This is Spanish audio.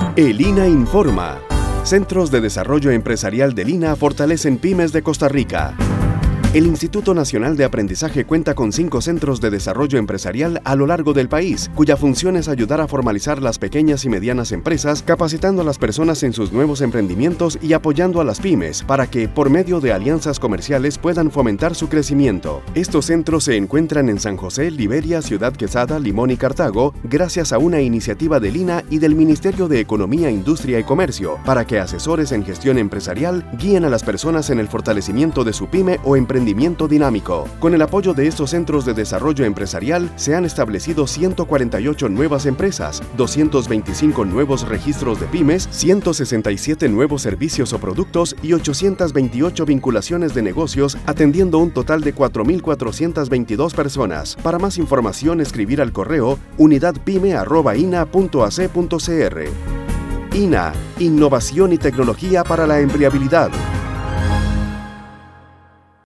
El INA informa. Centros de Desarrollo Empresarial del INA fortalecen pymes de Costa Rica. El Instituto Nacional de Aprendizaje cuenta con 5 centros de desarrollo empresarial a lo largo del país, cuya función es ayudar a formalizar las pequeñas y medianas empresas, capacitando a las personas en sus nuevos emprendimientos y apoyando a las pymes para que, por medio de alianzas comerciales, puedan fomentar su crecimiento. Estos centros se encuentran en San José, Liberia, Ciudad Quesada, Limón y Cartago, gracias a una iniciativa del INA y del Ministerio de Economía, Industria y Comercio, para que asesores en gestión empresarial guíen a las personas en el fortalecimiento de su pyme o emprendimiento dinámico. Con el apoyo de estos centros de desarrollo empresarial, se han establecido 148 nuevas empresas, 225 nuevos registros de pymes, 167 nuevos servicios o productos y 828 vinculaciones de negocios, atendiendo un total de 4.422 personas. Para más información, escribir al correo unidadpyme@ina.ac.cr. INA, innovación y tecnología para la empleabilidad.